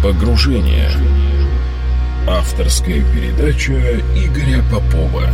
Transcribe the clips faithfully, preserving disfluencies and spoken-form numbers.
Погружение. Авторская передача Игоря Попова.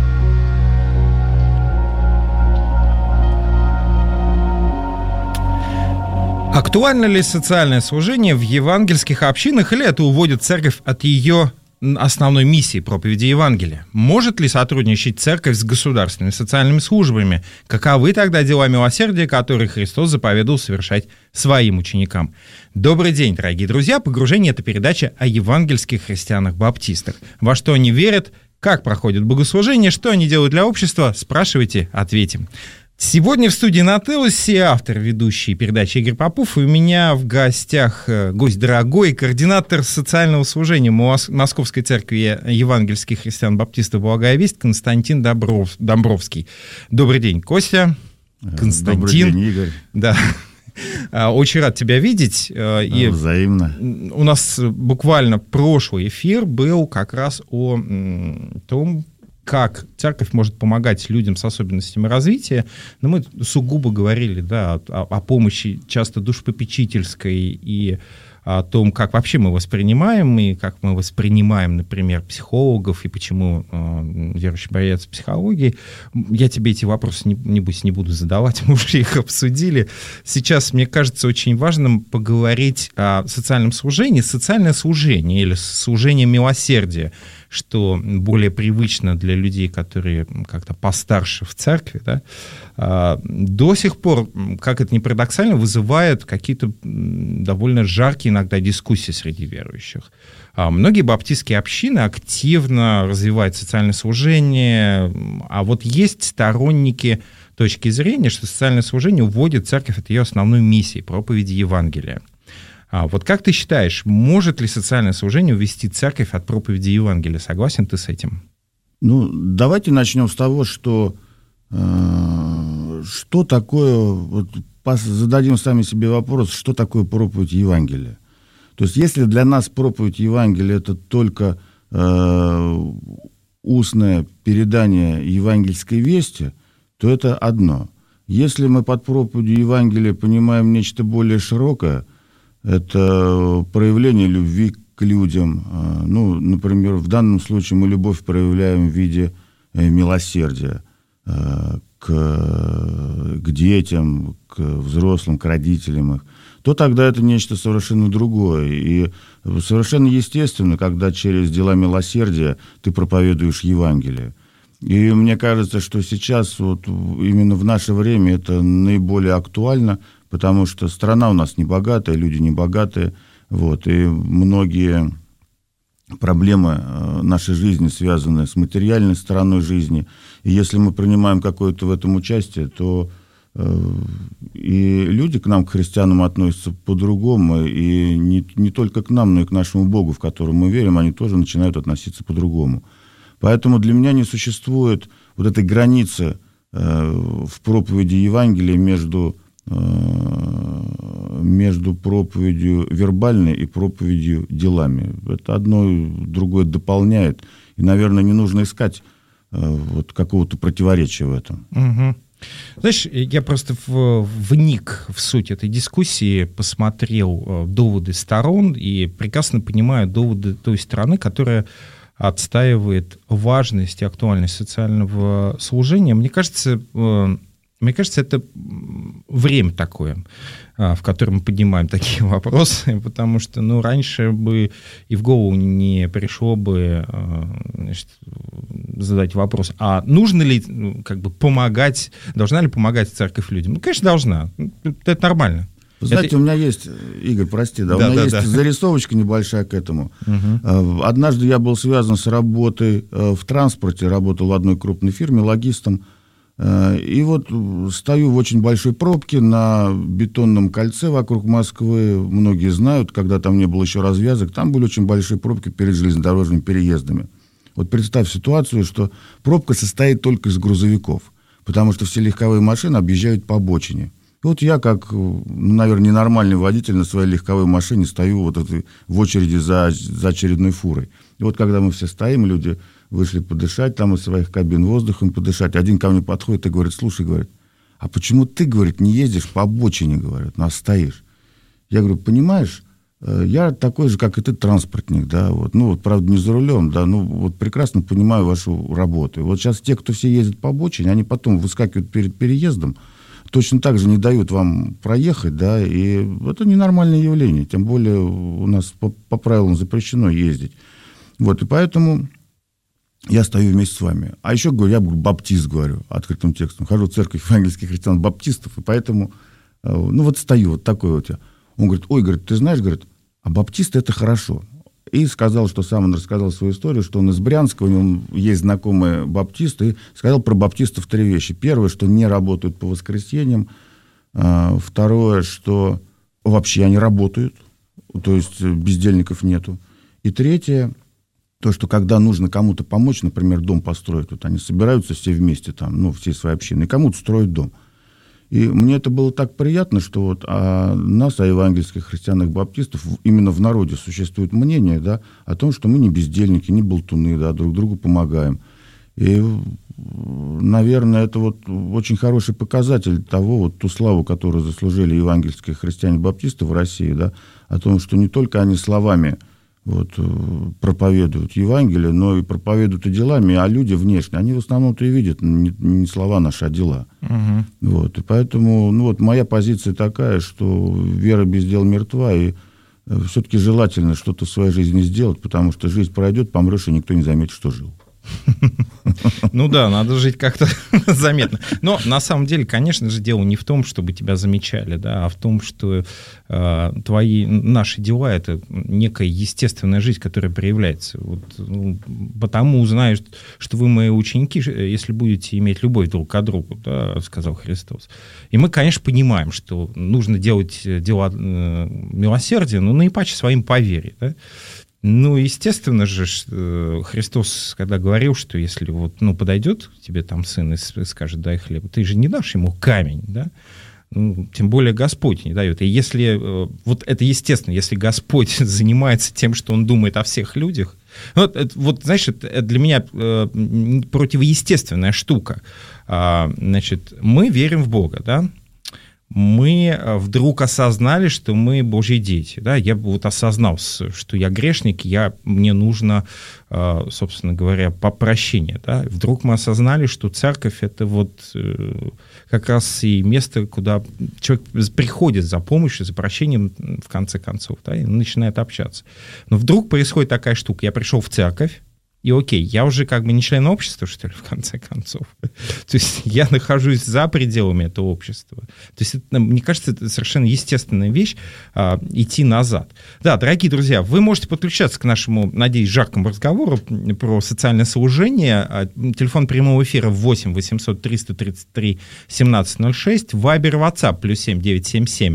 Актуально ли социальное служение в евангельских общинах, или это уводит церковь от ее основной миссии проповеди Евангелия? Может ли сотрудничать церковь с государственными социальными службами? Каковы тогда дела милосердия, которые Христос заповедовал совершать своим ученикам? Добрый день, дорогие друзья! «Погружение» — это передача о евангельских христианах-баптистах. Во что они верят, как проходит богослужение, что они делают для общества? Спрашивайте, ответим. Сегодня в студии на Телосе автор ведущей передачи Игорь Попов, и у меня в гостях гость дорогой, координатор социального служения Московской церкви евангельских христиан-баптистов «Благая весть» Константин Добров, Домбровский. Добрый день, Костя. Константин. Добрый день, Игорь. Да. Очень рад тебя видеть. И взаимно. У нас буквально прошлый эфир был как раз о том, как церковь может помогать людям с особенностями развития. Но мы сугубо говорили, да, о, о помощи часто душепопечительской и о том, как вообще мы воспринимаем, и как мы воспринимаем, например, психологов, и почему э, верующие боятся психологии. Я тебе эти вопросы, не, небось, не буду задавать, мы уже их обсудили. Сейчас, мне кажется, очень важным поговорить о социальном служении. Социальное служение или служение милосердия, что более привычно для людей, которые как-то постарше в церкви, да, до сих пор, как это ни парадоксально, вызывает какие-то довольно жаркие иногда дискуссии среди верующих. Многие баптистские общины активно развивают социальное служение, а вот есть сторонники точки зрения, что социальное служение уводит церковь от ее основной миссии, проповеди Евангелия. А вот как ты считаешь, может ли социальное служение увести церковь от проповеди Евангелия? Согласен ты с этим? Ну, давайте начнем с того, что э, что такое, вот, зададим сами себе вопрос, что такое проповедь Евангелия. То есть, если для нас проповедь Евангелия — это только э, устное передание евангельской вести, то это одно. Если мы под проповедью Евангелия понимаем нечто более широкое, это проявление любви к людям. Ну, например, в данном случае мы любовь проявляем в виде милосердия к, к детям, к взрослым, к родителям их, то тогда это нечто совершенно другое. И совершенно естественно, когда через дела милосердия ты проповедуешь Евангелие. И мне кажется, что сейчас, вот именно в наше время, это наиболее актуально, потому что страна у нас небогатая, люди небогатые, вот, и многие проблемы нашей жизни связаны с материальной стороной жизни. И если мы принимаем какое-то в этом участие, то э, и люди к нам, к христианам, относятся по-другому, и не, не только к нам, но и к нашему Богу, в котором мы верим, они тоже начинают относиться по-другому. Поэтому для меня не существует вот этой границы э, в проповеди Евангелия между между проповедью вербальной и проповедью делами. Это одно другое дополняет. И, наверное, не нужно искать вот какого-то противоречия в этом. Угу. Знаешь, я просто в, вник в суть этой дискуссии, посмотрел доводы сторон и прекрасно понимаю доводы той стороны, которая отстаивает важность и актуальность социального служения. Мне кажется, Мне кажется, это время такое, в котором мы поднимаем такие вопросы, потому что, ну, раньше бы и в голову не пришло бы, значит, задать вопрос, а нужно ли, как бы, помогать, должна ли помогать церковь людям? Ну, конечно, должна. Это нормально. Вы знаете, это... у меня есть, Игорь, прости, да, да у меня да, есть да. зарисовочка небольшая к этому. Угу. Однажды я был связан с работой в транспорте, работал в одной крупной фирме логистом. И вот стою в очень большой пробке на бетонном кольце вокруг Москвы. Многие знают, когда там не было еще развязок, там были очень большие пробки перед железнодорожными переездами. Вот представь ситуацию, что пробка состоит только из грузовиков, потому что все легковые машины объезжают по обочине. И вот я, как, ну, наверное, ненормальный водитель на своей легковой машине стою вот в очереди за, за очередной фурой. И вот когда мы все стоим, люди вышли подышать, там из своих кабин воздухом подышать. Один ко мне подходит и говорит: слушай, говорит, а почему ты, говорит, не ездишь по обочине, говорит, ну, а стоишь? Я говорю: понимаешь, я такой же, как и ты, транспортник, да, вот, ну, вот, правда, не за рулем, да, ну, вот прекрасно понимаю вашу работу. Вот сейчас те, кто все ездят по обочине, они потом выскакивают перед переездом, точно так же не дают вам проехать, да, и это ненормальное явление, тем более у нас по, по правилам запрещено ездить. Вот, и поэтому я стою вместе с вами. А еще, говорю, я баптист, говорю, открытым текстом, хожу в церковь евангельских христиан-баптистов, и поэтому, ну, вот стою, вот такой вот я. Он говорит, ой, говорит, ты знаешь, говорит, а баптисты это хорошо. И сказал, что сам он рассказал свою историю, что он из Брянска, у него есть знакомые баптисты, и сказал про баптистов три вещи. Первое, что не работают по воскресеньям. А, второе, что вообще они работают, то есть бездельников нету. И третье, то, что когда нужно кому-то помочь, например, дом построить, вот они собираются все вместе, там, ну, все свои общины, и кому-то строят дом. И мне это было так приятно, что вот о нас, о евангельских христианах-баптистов, именно в народе существует мнение, да, о том, что мы не бездельники, не болтуны, да, друг другу помогаем. И, наверное, это вот очень хороший показатель того, вот ту славу, которую заслужили евангельские христиане-баптисты в России, да, о том, что не только они словами вот, проповедуют Евангелие, но и проповедуют и делами, а люди внешне, они в основном-то и видят не, не слова наши, а дела. Угу. Вот, и поэтому, ну вот моя позиция такая, что вера без дел мертва, и все-таки желательно что-то в своей жизни сделать, потому что жизнь пройдет, помрешь, и никто не заметит, что жил. Ну да, надо жить как-то заметно. Но на самом деле, конечно же, дело не в том, чтобы тебя замечали, да, а в том, что э, твои, наши дела — это некая естественная жизнь, которая проявляется. Вот, ну, потому узнают, что вы мои ученики, если будете иметь любовь друг к другу, да, сказал Христос. И мы, конечно, понимаем, что нужно делать дела э, милосердия, но наипаче своим по вере, да. Ну, естественно же, Христос, когда говорил, что если вот, ну, подойдет к тебе там сын и скажет, дай хлеб, ты же не дашь ему камень, да? Ну, тем более Господь не дает. И если, вот это естественно, если Господь занимается тем, что Он думает о всех людях, вот, это, вот знаешь, это для меня противоестественная штука. Значит, мы верим в Бога, да? Мы вдруг осознали, что мы Божьи дети. Да? Я вот осознал, что я грешник, я, мне нужно, собственно говоря, прощение. Да? Вдруг мы осознали, что церковь — это вот как раз и место, куда человек приходит за помощью, за прощением, в конце концов, да, и начинает общаться. Но вдруг происходит такая штука. Я пришел в церковь, и окей, я уже как бы не член общества, что ли, в конце концов. То есть я нахожусь за пределами этого общества. То есть, это, мне кажется, это совершенно естественная вещь а, идти назад. Да, дорогие друзья, вы можете подключаться к нашему, надеюсь, жаркому разговору про социальное служение. Телефон прямого эфира восемь восемьсот триста тридцать три семнадцать ноль шесть, Вайбер, WhatsApp плюс семь девятьсот семьдесят семь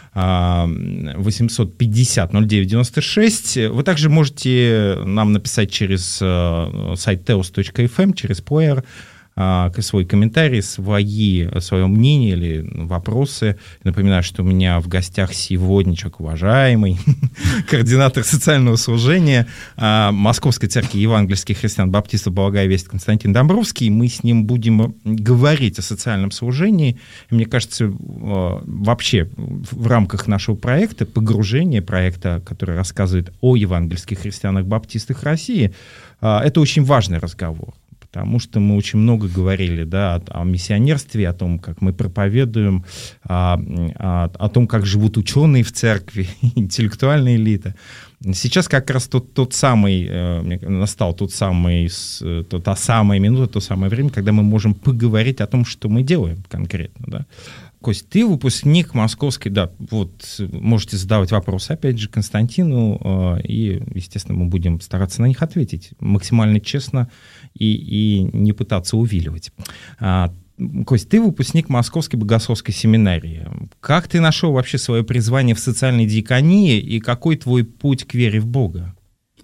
восемьсот пятьдесят ноль девять девяносто шесть. Вы также можете нам написать через сайт теос точка эф эм, через плеер, свой комментарий, свои, свое мнение или вопросы. Напоминаю, что у меня в гостях сегодня человек уважаемый, координатор социального служения Московской церкви евангельских христиан-баптистов «Благая весть» Константин Домбровский. Мы с ним будем говорить о социальном служении. И мне кажется, вообще в рамках нашего проекта, погружения проекта, который рассказывает о евангельских христианах-баптистах России, это очень важный разговор. Потому что мы очень много говорили, да, о, о миссионерстве, о том, как мы проповедуем, о, о, о том, как живут ученые в церкви, интеллектуальная элита. Сейчас как раз тот, тот самый, э, настал тот самый, то, та самая минута, то самое время, когда мы можем поговорить о том, что мы делаем конкретно, да. Кость, ты выпускник московской, да, вот можете задавать вопросы, опять же, Константину, э, и, естественно, мы будем стараться на них ответить максимально честно и, и не пытаться увиливать. А, Кость, ты выпускник Московской богословской семинарии. Как ты нашел вообще свое призвание в социальной диаконии, и какой твой путь к вере в Бога?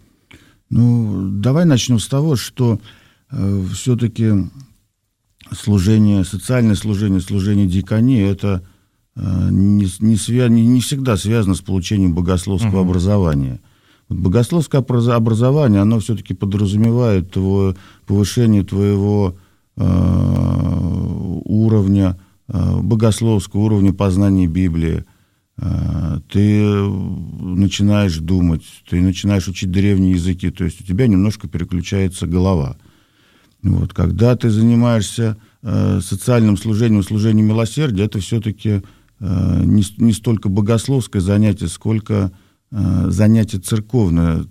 Ну, давай начнем с того, что э, все-таки... служение, социальное служение, служение диаконии, это э, не, не, свя, не, не всегда связано с получением богословского uh-huh. образования. Вот богословское образование, оно все-таки подразумевает твое, повышение твоего э, уровня, э, богословского уровня познания Библии, ты начинаешь думать, ты начинаешь учить древние языки, то есть у тебя немножко переключается голова. Вот. Когда ты занимаешься социальным служением, служением милосердия, это все-таки не, не столько богословское занятие, сколько занятие церковное,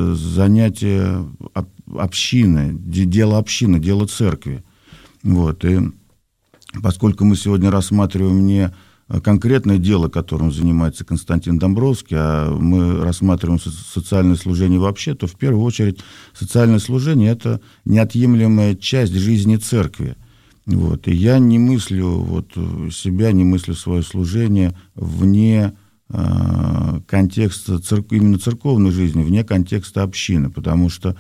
занятие общины, дело общины, дело церкви. Вот. И поскольку мы сегодня рассматриваем не конкретное дело, которым занимается Константин Домбровский, а мы рассматриваем социальное служение вообще, то в первую очередь социальное служение – это неотъемлемая часть жизни церкви. Вот. И я не мыслю вот, себя, не мыслю свое служение вне э, контекста церк... именно церковной жизни, вне контекста общины, потому что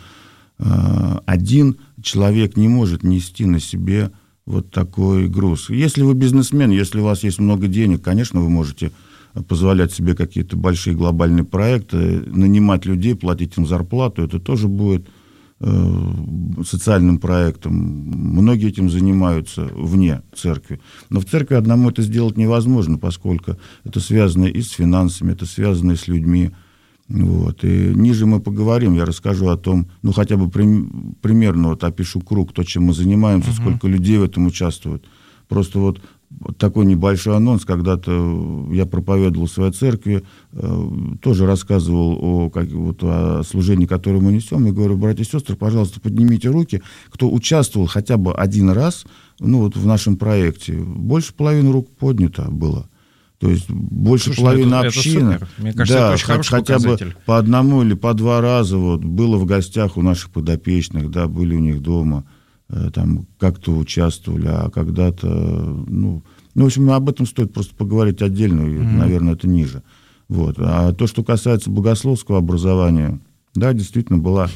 э, один человек не может нести на себе вот такой груз. Если вы бизнесмен, если у вас есть много денег, конечно, вы можете позволять себе какие-то большие глобальные проекты, нанимать людей, платить им зарплату, это тоже будет э, социальным проектом. Многие этим занимаются вне церкви. Но в церкви одному это сделать невозможно, поскольку это связано и с финансами, это связано и с людьми. Вот. И ниже мы поговорим, я расскажу о том, ну, хотя бы при, примерно вот опишу круг, то, чем мы занимаемся, uh-huh. сколько людей в этом участвуют. Просто вот, вот такой небольшой анонс, когда-то я проповедовал в своей церкви, э, тоже рассказывал о, как, вот, о служении, которое мы несем, и говорю, братья и сестры, пожалуйста, поднимите руки, кто участвовал хотя бы один раз, ну, вот в нашем проекте. Больше половины рук поднято было. То есть больше Слушай, половины это, общины, это Мне кажется, да, это очень хороший хотя показатель. бы по одному или по два раза вот, было в гостях у наших подопечных, да, были у них дома, э, там как-то участвовали, а когда-то, ну, ну, в общем, об этом стоит просто поговорить отдельно, и, mm-hmm. наверное, это ниже. Вот. А то, что касается богословского образования, да, действительно, была,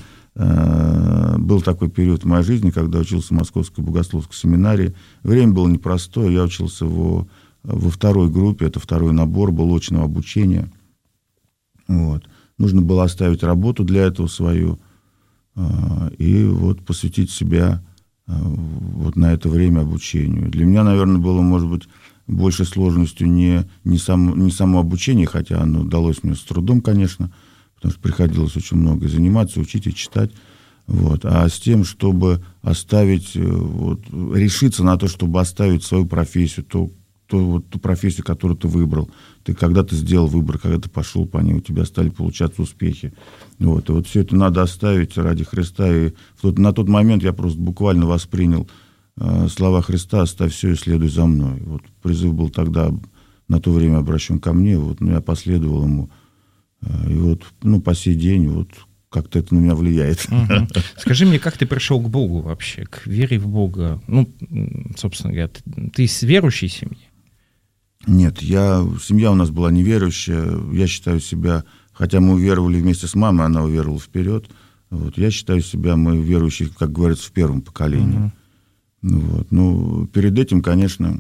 э, был такой период в моей жизни, когда учился в Московской богословской семинарии. Время было непростое, я учился в во второй группе, это второй набор был очного обучения. Вот. Нужно было оставить работу для этого свою э, и вот посвятить себя э, вот на это время обучению. Для меня, наверное, было, может быть, большей сложностью не, не, сам, не само обучение, хотя оно далось мне с трудом, конечно, потому что приходилось очень много заниматься, учить и читать, вот, а с тем, чтобы оставить, вот, решиться на то, чтобы оставить свою профессию, то, то, вот, ту профессию, которую ты выбрал. Ты когда-то сделал выбор, когда ты пошел по ней, у тебя стали получаться успехи. Вот, и вот все это надо оставить ради Христа. И в тот, на тот момент я просто буквально воспринял э, слова Христа: «Оставь все и следуй за мной». Вот, призыв был тогда на то время обращен ко мне, вот, но я последовал ему. Э, и вот, ну, по сей день вот, как-то это на меня влияет. Угу. Скажи мне, как ты пришел к Богу вообще, к вере в Бога? Ну, собственно говоря, ты, ты из верующей семьи? Нет, я, семья у нас была неверующая. Я считаю себя, хотя мы уверовали вместе с мамой, она уверовала вперед. Вот, я считаю себя, мы верующие, как говорится, в первом поколении. Угу. Вот, ну, перед этим, конечно,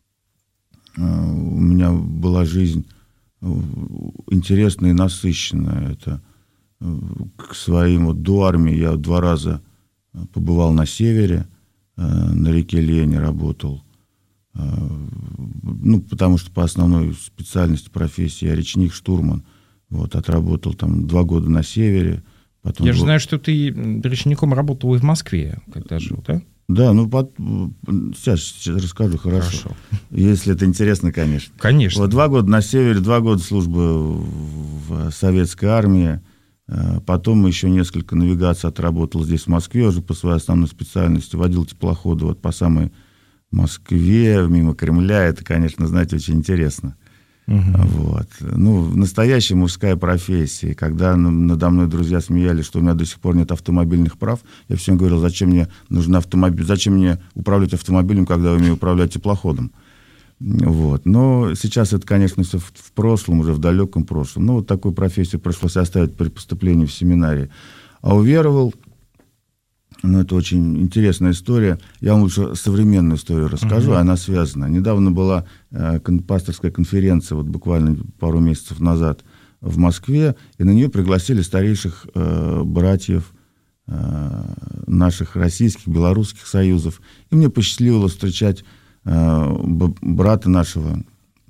у меня была жизнь интересная и насыщенная. Это к своим, вот до армии я два раза побывал на севере, на реке Лени работал. Ну, потому что по основной специальности профессии я речник-штурман. Вот, отработал там два года на севере. Потом я же был... знаю, что ты речником работал и в Москве, когда жил, да? Да, ну, под... сейчас, сейчас расскажу, хорошо. хорошо. Если это интересно, конечно. Конечно. Вот два года на севере, два года службы в советской армии. Потом еще несколько навигаций отработал здесь, в Москве, уже по своей основной специальности. Водил теплоходы вот по самой Москве, мимо Кремля. Это, конечно, знаете, очень интересно. Uh-huh. Вот. Ну, настоящая мужская профессия. Когда надо мной друзья смеялись, что у меня до сих пор нет автомобильных прав, я всем говорил, зачем мне нужен автомобиль, зачем мне управлять автомобилем, когда я умею управлять теплоходом. Вот. Но сейчас это, конечно, все в, в прошлом, уже в далеком прошлом. Ну, вот такую профессию пришлось оставить при поступлении в семинарии. А уверовал, ну, это очень интересная история. Я вам лучше современную историю расскажу, uh-huh. она связана. Недавно была э, пасторская конференция, вот буквально пару месяцев назад в Москве, и на нее пригласили старейших э, братьев э, наших российских, белорусских союзов. И мне посчастливилось встречать э, брата нашего,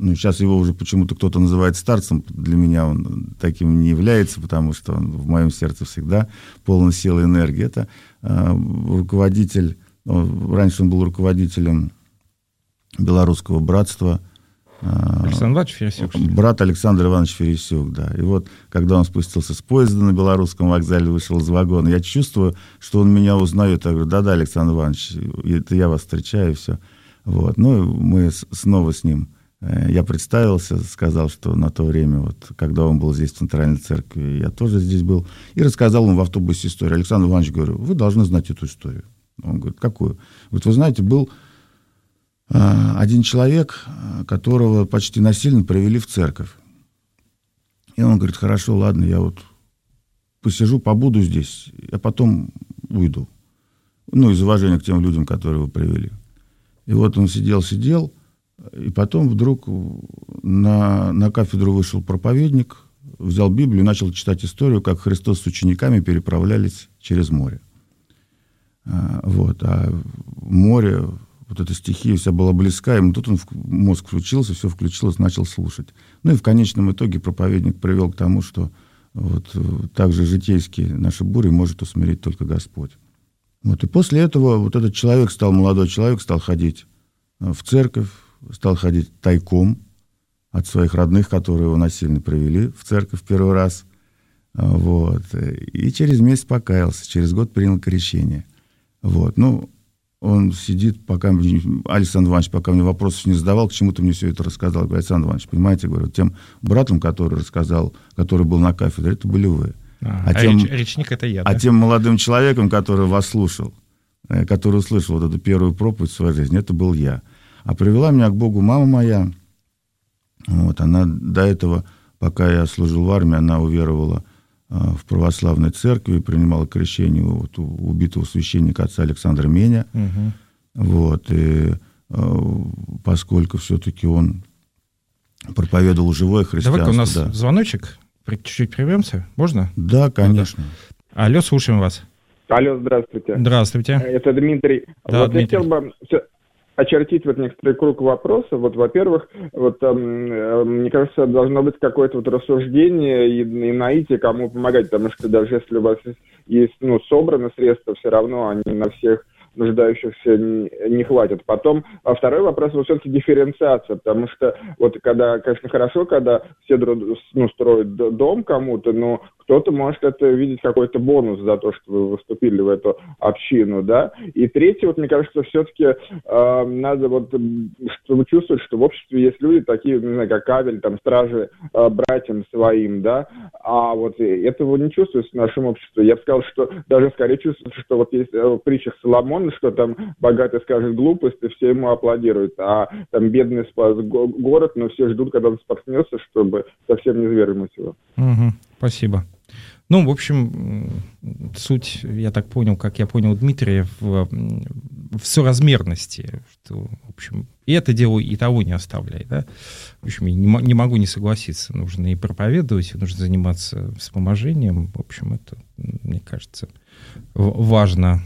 Ну, сейчас его уже почему-то кто-то называет старцем. Для меня он таким не является, потому что он в моем сердце всегда полон сил и энергии. Это э, руководитель, ну, раньше он был руководителем Белорусского братства. Э, Александр Иванович Фересюк. Брат Александр Иванович Фересюк, да. И вот, когда он спустился с поезда на Белорусском вокзале, вышел из вагона, я чувствую, что он меня узнает. Я говорю, да-да, Александр Иванович, это я вас встречаю, и все. Вот. Ну, мы снова с ним... Я представился, сказал, что на то время, вот, когда он был здесь в Центральной Церкви, я тоже здесь был, и рассказал ему в автобусе историю. Александр Иванович, говорю, вы должны знать эту историю. Он говорит, какую? Говорит, вы знаете, был э, один человек, которого почти насильно привели в церковь. И он говорит, хорошо, ладно, я вот посижу, побуду здесь, а потом уйду. Ну, из уважения к тем людям, которые его привели. И вот он сидел-сидел, и потом вдруг на, на кафедру вышел проповедник, взял Библию и начал читать историю, как Христос с учениками переправлялись через море. А, вот, а море, вот эта стихия вся была близка, ему тут он, мозг включился, все включилось, начал слушать. Ну и в конечном итоге проповедник привел к тому, что вот также житейские наши бури может усмирить только Господь. Вот, и после этого вот этот человек стал, молодой человек, стал ходить в церковь, стал ходить тайком от своих родных, которые его насильно привели в церковь первый раз. Вот. И через месяц покаялся, через год принял крещение. Вот. Ну, он сидит, пока... Александр Иванович пока мне вопросов не задавал, к чему ты мне все это рассказал. Говорю, Александр Иванович, понимаете, говорю, тем братом, который рассказал, который был на кафедре, это были вы. А, а, а тем, реч, речник это я, а да? тем молодым человеком, который вас слушал, который услышал вот эту первую проповедь в своей жизни, это был я. А привела меня к Богу мама моя. Вот, она до этого, пока я служил в армии, она уверовала э, в православной церкви, принимала крещение вот, у убитого священника отца Александра Меня. Угу. Вот, и э, поскольку все-таки он проповедовал живое христианство. Давай-ка у нас да. звоночек, чуть-чуть прервемся, можно? Да, конечно. Да. Алло, слушаем вас. Алло, здравствуйте. Здравствуйте. Это Дмитрий. Да, вот Дмитрий. Я хотел бы очертить вот некоторый круг вопросов. Вот, во-первых, вот, э, мне кажется, должно быть какое-то вот рассуждение и, и наитие, кому помогать, потому что даже если у вас есть, ну, собраны средства, все равно они на всех нуждающихся не, не хватит. Потом, а второй вопрос, вот все-таки дифференциация, потому что вот когда, конечно, хорошо, когда все ну, строят дом кому-то, но кто-то может это видеть какой-то бонус за то, что вы выступили в эту общину, да. И третье, вот мне кажется, все-таки э, надо вот, чтобы чувствовать, что в обществе есть люди такие, не знаю, как Авель, там, стражи э, братьям своим, да, а вот этого не чувствуется в нашем обществе. Я бы сказал, что даже скорее чувствуется, что вот есть э, в притчах Соломона, что там богатый скажет глупость, и все ему аплодируют, а там бедный спас го- город, но все ждут, когда он споткнется, чтобы совсем не свергнуть его. Угу, спасибо. Ну, в общем, суть, я так понял, как я понял Дмитрия, в, в соразмерности, что, в общем, и это дело и того не оставляет, да. В общем, я не, не могу не согласиться, нужно и проповедовать, и нужно заниматься вспоможением, в общем, это, мне кажется, важно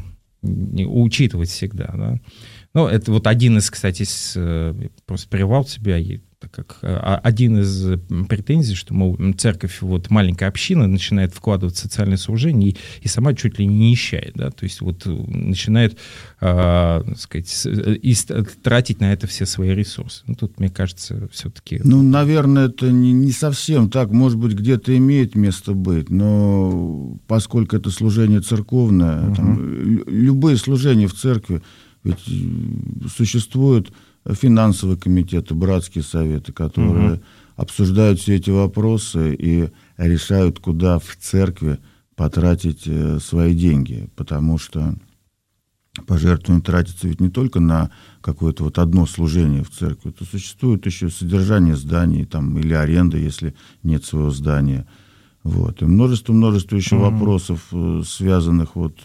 учитывать всегда, да. Ну, это вот один из, кстати, с, просто прервал себя, так как один из претензий, что, мол, церковь, вот маленькая община начинает вкладывать в социальное служение и, и сама чуть ли не нищает, да, то есть вот начинает, э, сказать, и тратить на это все свои ресурсы. Ну, тут, мне кажется, все-таки... Ну, наверное, это не, не совсем так, может быть, где-то имеет место быть, но поскольку это служение церковное, угу. там, любые служения в церкви, ведь существуют финансовые комитеты, братские советы, которые угу. обсуждают все эти вопросы и решают, куда в церкви потратить свои деньги, потому что пожертвования тратятся ведь не только на какое-то вот одно служение в церкви, то существует еще содержание зданий там, или аренда, если нет своего здания. Вот. И множество-множество еще угу. вопросов, связанных вот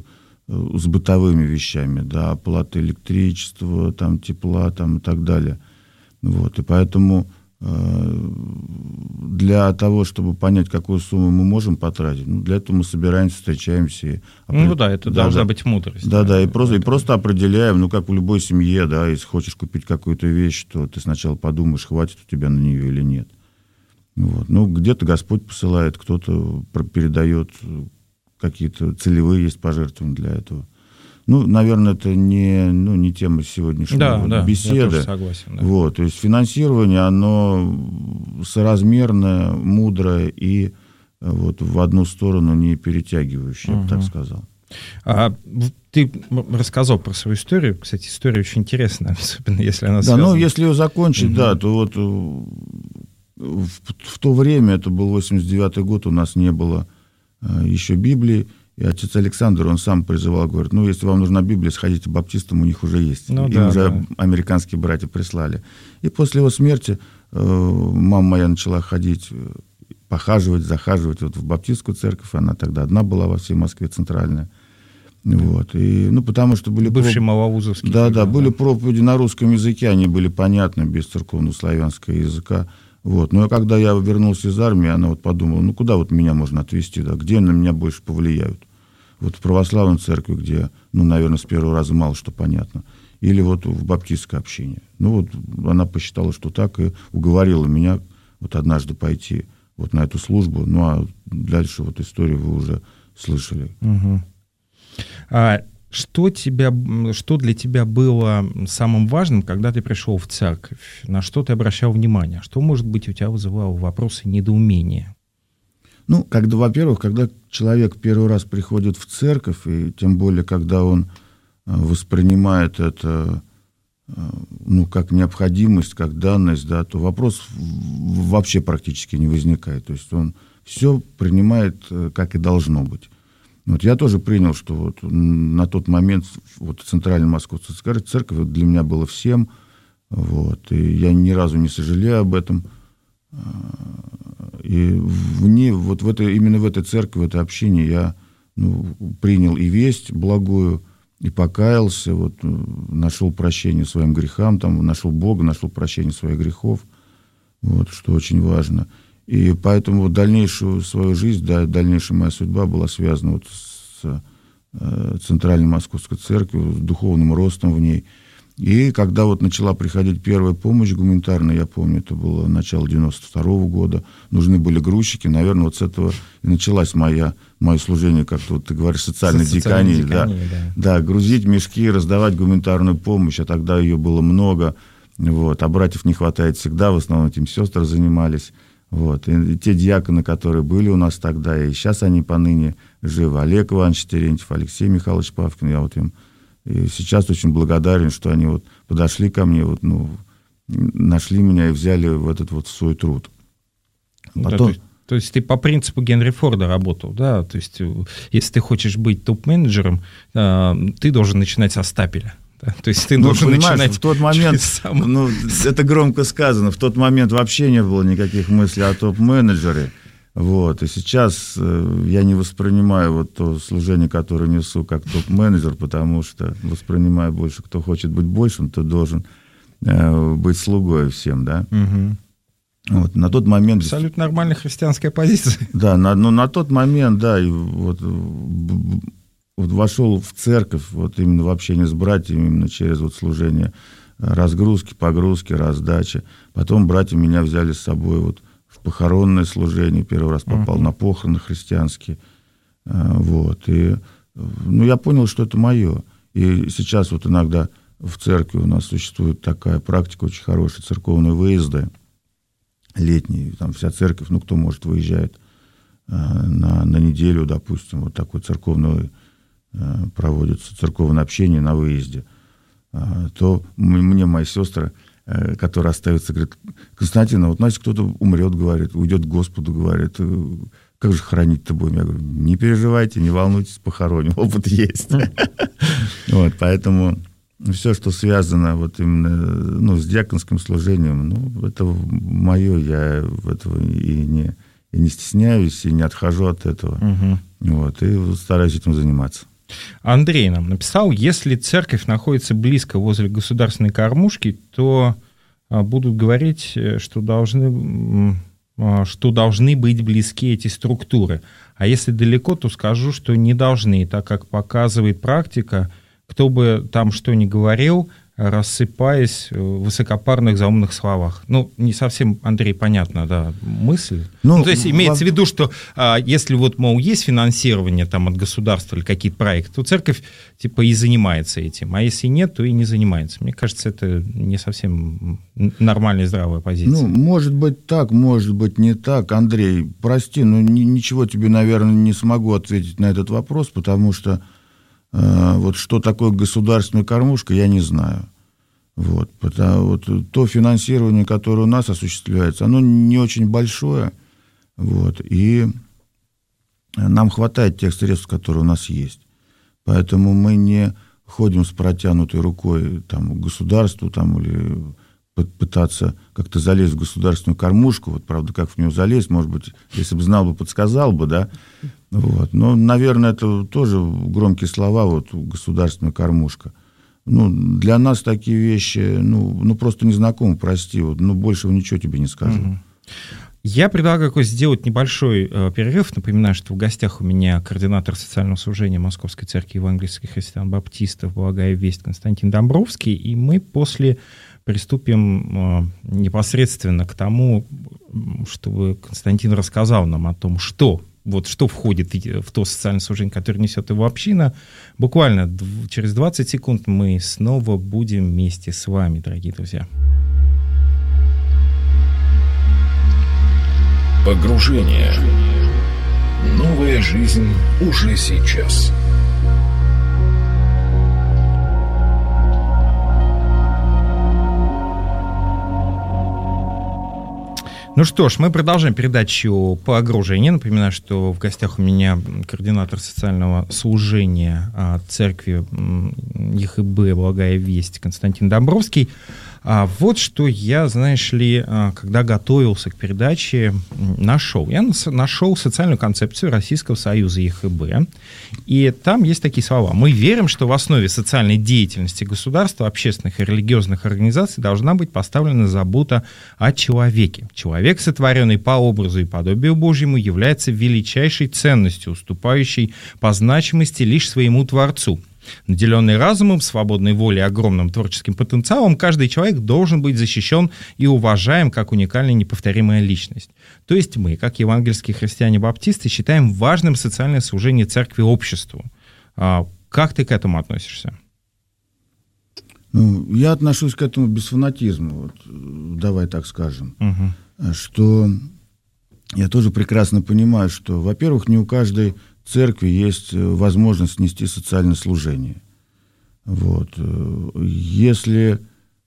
с бытовыми вещами, да, оплата электричества, там, тепла там, и так далее. Вот, и поэтому э, для того, чтобы понять, какую сумму мы можем потратить, ну, для этого мы собираемся, встречаемся. И опред... Ну да, это да, должна да. быть мудрость. Да, да, да, и, просто, и просто определяем, ну, как в любой семье, да, если хочешь купить какую-то вещь, то ты сначала подумаешь, хватит у тебя на нее или нет. Вот. Ну, где-то Господь посылает, кто-то передает какие-то целевые есть пожертвования для этого. Ну, наверное, это не, ну, не тема сегодняшней да, да, беседы. Я тоже согласен, да. Вот, то есть финансирование, оно соразмерное, мудрое и вот в одну сторону не перетягивающее, угу. я бы так сказал. А, ты рассказал про свою историю. Кстати, история очень интересная, особенно если она связана. Да, ну, если ее закончить, угу. да, то вот в, в то время, это был восемьдесят девятый год, у нас не было еще Библии. И отец Александр, он сам призывал, говорит, ну, если вам нужна Библия, сходите к баптистам, у них уже есть. Ну, Им да, уже да. американские братья прислали. И после его смерти э, мама моя начала ходить, похаживать, захаживать вот в баптистскую церковь. Она тогда одна была во всей Москве, центральная. Да. Вот. И, ну, потому что были... Бывший проп... Малоузовский. Да, да, были да. проповеди на русском языке, они были понятны, без церковно-славянского языка. Вот. Но когда я вернулся из армии, она вот подумала, ну, куда вот меня можно отвезти, да, где на меня больше повлияют? Вот в православной церкви, где, ну, наверное, с первого раза мало что понятно. Или вот в баптистское общение. Ну, вот она посчитала, что так, и уговорила меня вот однажды пойти вот на эту службу. Ну, а дальше вот историю вы уже слышали. Угу. А что, тебя, что для тебя было самым важным, когда ты пришел в церковь? На что ты обращал внимание? Что, может быть, у тебя вызывало вопросы недоумения? Ну, когда, во-первых, когда человек первый раз приходит в церковь, и тем более, когда он воспринимает это, ну, как необходимость, как данность, да, то вопрос вообще практически не возникает. То есть он все принимает, как и должно быть. Вот я тоже принял, что вот на тот момент вот Центральная Московская церковь для меня было всем. Вот, и я ни разу не сожалею об этом. И в ней, вот в этой, именно в этой церкви, в это общение я, ну, принял и весть благую, и покаялся, вот, нашел прощение своим грехам, там, нашел Бога, нашел прощение своих грехов, вот, что очень важно. И поэтому вот дальнейшую свою жизнь, да, дальнейшая моя судьба была связана вот с э, Центральной Московской церковью, с духовным ростом в ней. И когда вот начала приходить первая помощь гуманитарная, я помню, это было начало девяносто второго года, нужны были грузчики, наверное, вот с этого и началась моя, мое служение, как-то вот ты говоришь, социальной дикании, да, да. да, грузить мешки, раздавать гуманитарную помощь, а тогда ее было много, вот, а братьев не хватает всегда, в основном этим сестры занимались. Вот. И, и те диаконы, которые были у нас тогда, и сейчас они поныне живы. Олег Иванович Терентьев, Алексей Михайлович Павкин, я вот им и сейчас очень благодарен, что они вот подошли ко мне, вот, ну, нашли меня и взяли в этот вот свой труд. Потом... Да, то, есть, то есть ты по принципу Генри Форда работал, да? То есть если ты хочешь быть топ-менеджером, ты должен начинать со стапеля. То есть ты ну, должен начинать... В тот момент, сам... ну, это громко сказано, в тот момент вообще не было никаких мыслей о топ-менеджере. Вот. И сейчас э, я не воспринимаю вот то служение, которое несу, как топ-менеджер, потому что воспринимаю больше, кто хочет быть большим, то должен э, быть слугой всем, да. Угу. Вот. На тот момент... Абсолютно нормальная христианская позиция. Да, на, но на тот момент, да, и вот... Вот вошел в церковь, вот именно в общение с братьями, именно через вот служение разгрузки, погрузки, раздачи. Потом братья меня взяли с собой вот в похоронное служение. Первый раз попал uh-huh. на похороны христианские. Вот. И, ну, я понял, что это мое. И сейчас вот иногда в церкви у нас существует такая практика очень хорошая, церковные выезды летние. Там вся церковь, ну, кто может, выезжает на, на неделю, допустим, вот такой церковный проводится церковное общение на выезде, то мне мои сестры, которые остаются, говорят: Константин, вот, знаете, кто-то умрет, говорит, уйдет к Господу, говорит, как же хоронить-то будем? Я говорю: не переживайте, не волнуйтесь, похороним, опыт есть. Вот, поэтому все, что связано вот именно, ну, с диаконским служением, ну, это мое, я этого и не, и не стесняюсь, и не отхожу от этого. Вот, и стараюсь этим заниматься. Андрей нам написал: если церковь находится близко возле государственной кормушки, то будут говорить, что должны что должны быть близки эти структуры. А если далеко, то скажу, что не должны, так как показывает практика, кто бы там что ни говорил, рассыпаясь в высокопарных заумных словах. Ну, не совсем, Андрей, понятна, да, мысль. Ну, ну, то есть имеется в виду, что а, если вот, мол, есть финансирование там от государства или какие-то проекты, то церковь типа и занимается этим, а если нет, то и не занимается. Мне кажется, это не совсем нормальная здравая позиция. Ну, может быть так, может быть не так. Андрей, прости, но ни, ничего тебе, наверное, не смогу ответить на этот вопрос, потому что вот что такое государственная кормушка, я не знаю. Вот, потому, вот, то финансирование, которое у нас осуществляется, оно не очень большое. Вот, и нам хватает тех средств, которые у нас есть. Поэтому мы не ходим с протянутой рукой там, к государству там, или пытаться как-то залезть в государственную кормушку. Вот, правда, как в нее залезть, может быть, если бы знал бы, подсказал бы, да. Вот. Но, наверное, это тоже громкие слова, вот, государственная кормушка. Ну, для нас такие вещи, ну, ну просто незнакомы, прости, вот, ну, большего ничего тебе не скажу. Угу. Я предлагаю сделать небольшой э, перерыв. Напоминаю, что в гостях у меня координатор социального служения Московской церкви евангельских христиан-баптистов «Благая весть» Константин Домбровский, и мы после приступим э, непосредственно к тому, чтобы Константин рассказал нам о том, что вот что входит в то социальное служение, которое несет его община. Буквально через двадцать секунд мы снова будем вместе с вами, дорогие друзья. Погружение. Новая жизнь уже сейчас. Ну что ж, мы продолжаем передачу «Погружение». Напоминаю, что в гостях у меня координатор социального служения церкви ЕХБ «Благая весть» Константин Домбровский. А вот что я, знаешь ли, когда готовился к передаче, нашел. Я нашел социальную концепцию Российского союза ЕХБ, и там есть такие слова. Мы верим, что в основе социальной деятельности государства, общественных и религиозных организаций должна быть поставлена забота о человеке. Человек, сотворенный по образу и подобию Божьему, является величайшей ценностью, уступающей по значимости лишь своему Творцу. Наделенный разумом, свободной волей и огромным творческим потенциалом, каждый человек должен быть защищен и уважаем как уникальная неповторимая личность. То есть мы, как евангельские христиане-баптисты, считаем важным социальное служение церкви обществу. А как ты к этому относишься? Ну, я отношусь к этому без фанатизма, вот, давай так скажем. Угу. Что я тоже прекрасно понимаю, что, во-первых, не у каждой церкви есть возможность нести социальное служение. Вот. Если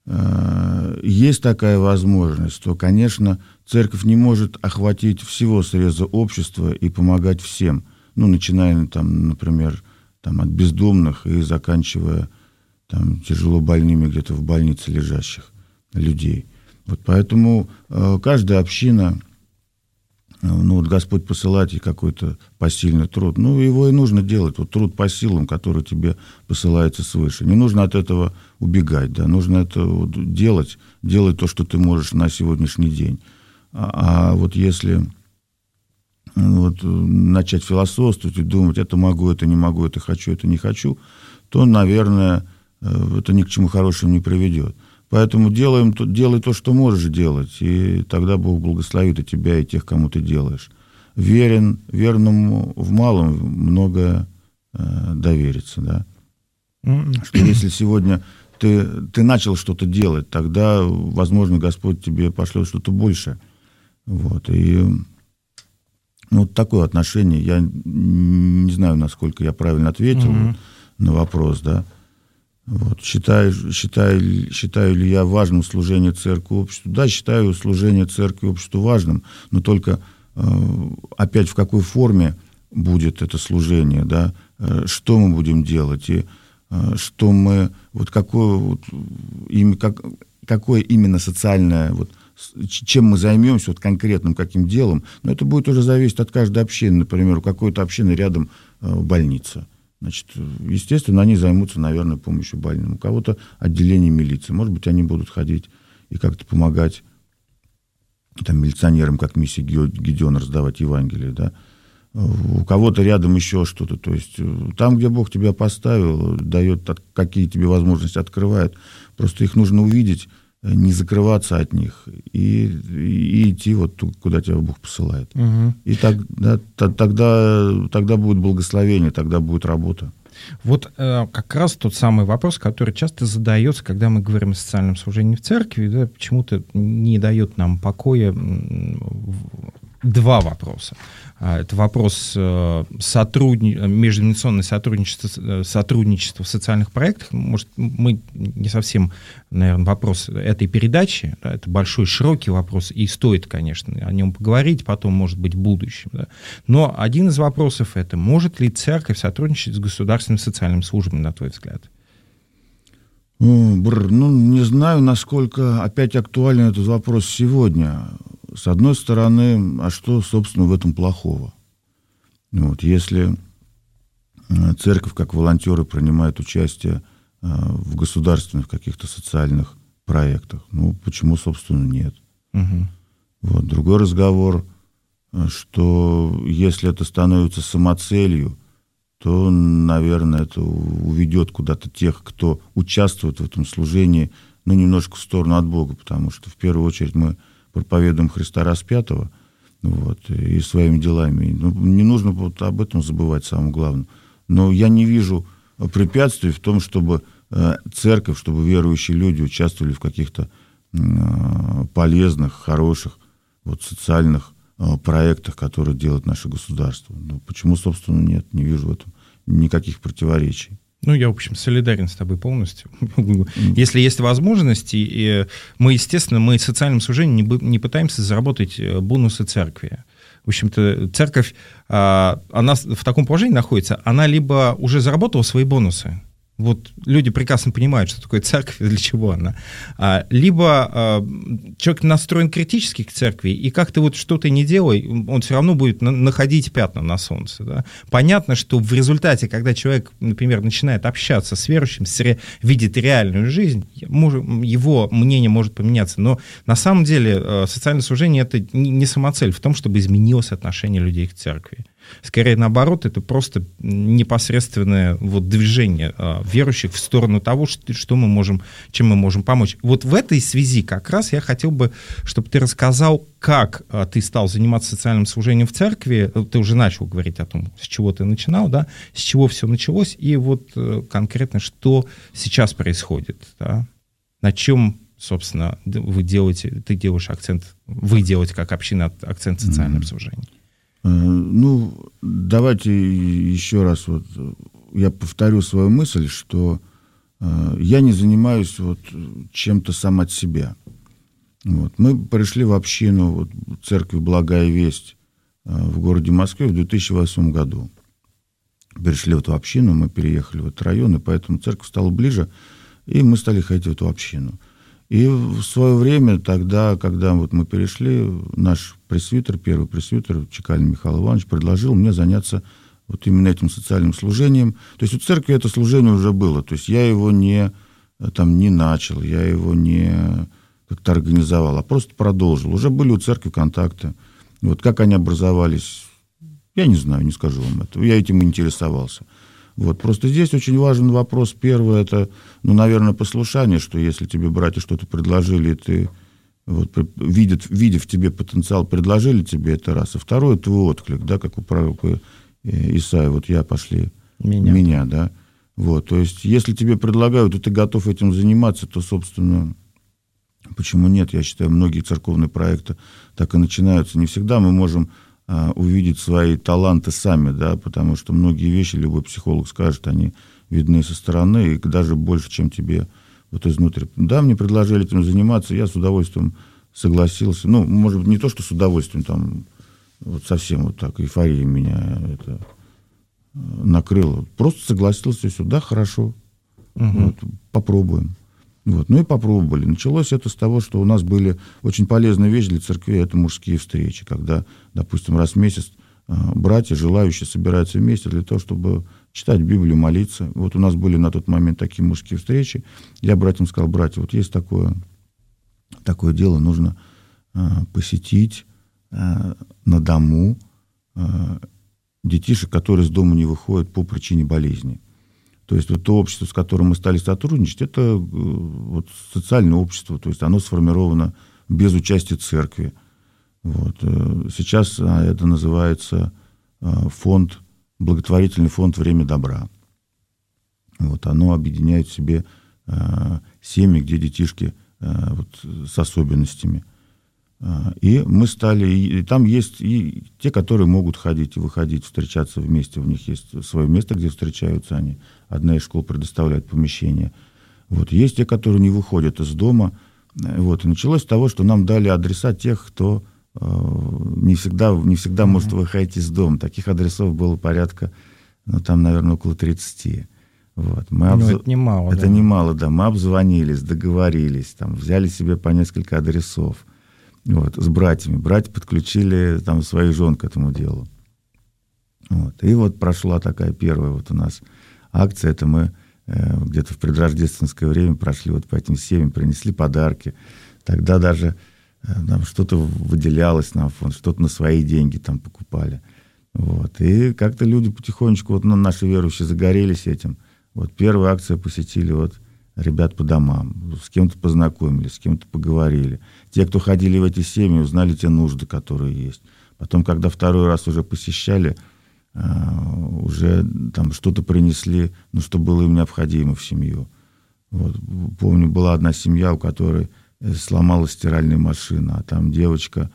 э, есть такая возможность, то, конечно, церковь не может охватить всего среза общества и помогать всем. Ну, начиная, там, например, там, от бездомных и заканчивая там, тяжело больными где-то в больнице лежащих людей. Вот поэтому э, каждая община... Ну, вот Господь посылает ей какой-то посильный труд. Ну, его и нужно делать. Вот труд по силам, который тебе посылается свыше. Не нужно от этого убегать, да. Нужно это вот делать, делать то, что ты можешь на сегодняшний день. А, а вот если вот, начать философствовать и думать, это могу, это не могу, это хочу, это не хочу, то, наверное, это ни к чему хорошему не приведет. Поэтому делаем, делай то, что можешь делать, и тогда Бог благословит и тебя, и тех, кому ты делаешь. Верен, верному в малом многое э, доверится, да. Mm-hmm. Что если сегодня ты, ты начал что-то делать, тогда, возможно, Господь тебе пошлет что-то большее. Вот, и ну, вот такое отношение. Я не знаю, насколько я правильно ответил mm-hmm. на вопрос, да. Вот, считаю, считаю, считаю ли я важным служение церкви обществу? Да, считаю служение церкви обществу важным, но только э, опять в какой форме будет это служение, да, э, что мы будем делать, и э, что мы, вот какое, вот, им, как, какое именно социальное, вот, чем мы займемся, вот конкретным каким делом, но это будет уже зависеть от каждой общины. Например, у какой-то общины рядом э, больница. Значит, естественно, они займутся, наверное, помощью больным. У кого-то отделение милиции. Может быть, они будут ходить и как-то помогать там, милиционерам, как миссия Гедеона, раздавать Евангелие, да. У кого-то рядом еще что-то. То есть там, где Бог тебя поставил, дает, какие тебе возможности открывает, просто их нужно увидеть, не закрываться от них и, и идти вот куда тебя Бог посылает. Угу. И так, да, тогда, тогда будет благословение, тогда будет работа. Вот э, как раз тот самый вопрос, который часто задается, когда мы говорим о социальном служении в церкви, да, почему-то не дает нам покоя два вопроса. Это вопрос сотрудни... междинационное сотрудничество, сотрудничество в социальных проектах. Может, мы не совсем, наверное, вопрос этой передачи. Да, это большой, широкий вопрос, и стоит, конечно, о нем поговорить, потом, может быть, в будущем. Да. Но один из вопросов — это: может ли церковь сотрудничать с государственными социальными службами, на твой взгляд? Бррр, ну, не знаю, насколько опять актуален этот вопрос сегодня. С одной стороны, а что, собственно, в этом плохого? Вот, если церковь, как волонтеры, принимает участие в государственных каких-то социальных проектах, ну, почему, собственно, нет? Угу. Вот, другой разговор, что если это становится самоцелью, то, наверное, это уведет куда-то тех, кто участвует в этом служении, ну, немножко в сторону от Бога, потому что, в первую очередь, мы проповедуем Христа распятого, вот, и своими делами. Ну, не нужно вот об этом забывать, самое главное. Но я не вижу препятствий в том, чтобы э, церковь, чтобы верующие люди участвовали в каких-то э, полезных, хороших, вот, социальных э, проектах, которые делает наше государство. Ну, почему, собственно, нет? Не вижу в этом никаких противоречий. Ну, я, в общем, солидарен с тобой полностью. Если есть возможности, и мы, естественно, мы социальным служением не, не пытаемся заработать бонусы церкви. В общем-то, церковь, она в таком положении находится, она либо уже заработала свои бонусы, вот люди прекрасно понимают, что такое церковь и для чего она. А, либо а, человек настроен критически к церкви, и как ты вот что ты не делай, он все равно будет на, находить пятна на солнце. Да? Понятно, что в результате, когда человек, например, начинает общаться с верующим, с ре, видит реальную жизнь, может, его мнение может поменяться. Но на самом деле социальное служение — это не самоцель в том, чтобы изменилось отношение людей к церкви. Скорее, наоборот, это просто непосредственное вот движение а, верующих в сторону того, что, что мы можем, чем мы можем помочь. Вот в этой связи как раз я хотел бы, чтобы ты рассказал, как а, ты стал заниматься социальным служением в церкви. Ты уже начал говорить о том, с чего ты начинал, да, с чего все началось, и вот а, конкретно, что сейчас происходит, да, на чем, собственно, вы делаете, ты делаешь акцент, вы делаете как община акцент в социальном mm-hmm. служении. Ну, давайте еще раз, вот, я повторю свою мысль, что э, я не занимаюсь вот чем-то сам от себя. Вот. Мы пришли в общину вот, церкви «Благая весть» э, в городе Москве в две тысячи восьмом году. Пришли в эту общину, мы переехали в этот район, и поэтому церковь стала ближе, и мы стали ходить в эту общину. И в свое время, тогда, когда вот мы перешли, наш пресвитер, первый пресвитер, Чекалин Михаил Иванович, предложил мне заняться вот именно этим социальным служением. То есть у церкви это служение уже было. То есть я его не, там, не начал, я его не как-то организовал, а просто продолжил. Уже были у церкви контакты. Вот как они образовались, я не знаю, не скажу вам этого. Я этим интересовался. Вот. Просто здесь очень важен вопрос. Первый — это, ну, наверное, послушание, что если тебе братья что-то предложили, и ты, вот, видят, видя в тебе потенциал, предложили тебе это раз. И второй — это твой отклик, да, как у пророка Исаия, вот я пошли меня, меня да. Вот. То есть, если тебе предлагают, и ты готов этим заниматься, то, собственно, почему нет? Я считаю, многие церковные проекты так и начинаются. Не всегда мы можем увидеть свои таланты сами, да, потому что многие вещи, любой психолог скажет, они видны со стороны, и даже больше, чем тебе вот изнутри. Да, мне предложили этим заниматься, я с удовольствием согласился. Ну, может быть, не то, что с удовольствием, там, вот совсем вот так, эйфория меня это накрыла. Просто согласился, все, да, хорошо, угу. Вот, попробуем. Вот. Ну и попробовали. Началось это с того, что у нас были очень полезные вещи для церкви, это мужские встречи, когда, допустим, раз в месяц э, братья, желающие, собираются вместе для того, чтобы читать Библию, молиться. Вот у нас были на тот момент такие мужские встречи. Я братьям сказал: братья, вот есть такое, такое дело, нужно посетить на дому детишек, которые из дома не выходят по причине болезни. То есть вот то общество, с которым мы стали сотрудничать, это вот социальное общество, то есть оно сформировано без участия церкви. Вот. Сейчас это называется фонд, благотворительный фонд «Время добра». Вот. Оно объединяет в себе семьи, где детишки вот, с особенностями. И мы стали, и там есть и те, которые могут ходить и выходить, встречаться вместе, у них есть свое место, где встречаются они. Одна из школ предоставляет помещение. Вот. Есть те, которые не выходят из дома. Вот. И началось с того, что нам дали адреса тех, кто э, не всегда, не всегда mm-hmm. может выходить из дома. Таких адресов было порядка, ну, там, наверное, около тридцати. Вот. Мы обз... Ну, это немало. Это да. немало, да. Мы обзвонились, договорились, там, взяли себе по несколько адресов. Вот, с братьями. Братья подключили там своих жен к этому делу. Вот. И вот прошла такая первая вот у нас акция. Это мы э, где-то в предрождественское время прошли вот по этим семьям, принесли подарки. Тогда даже э, там что-то выделялось на фонд, что-то на свои деньги там покупали. Вот. И как-то люди потихонечку, вот, ну, наши верующие загорелись этим. Вот первую акцию посетили вот ребят по домам, с кем-то познакомились, с кем-то поговорили. Те, кто ходили в эти семьи, узнали те нужды, которые есть. Потом, когда второй раз уже посещали, уже там что-то принесли, ну, что было им необходимо в семью. Вот. Помню, была одна семья, у которой сломалась стиральная машина, а там девочка,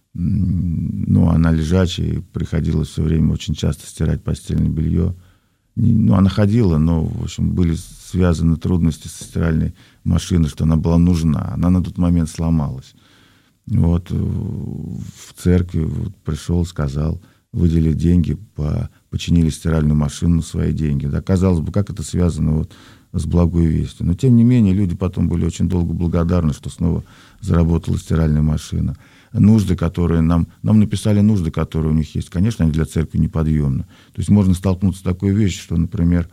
ну, она лежачая, и приходилось все время очень часто стирать постельное белье. Ну, она ходила, но, в общем, были связаны трудности со стиральной машиной, что она была нужна. Она на тот момент сломалась. Вот в церкви вот пришел, сказал, выделили деньги, по, починили стиральную машину на свои деньги. Да, казалось бы, как это связано вот с благой вестью. Но, тем не менее, люди потом были очень долго благодарны, что снова заработала стиральная машина. Нужды, которые нам... Нам написали нужды, которые у них есть. Конечно, они для церкви неподъемны. То есть можно столкнуться с такой вещью, что, например...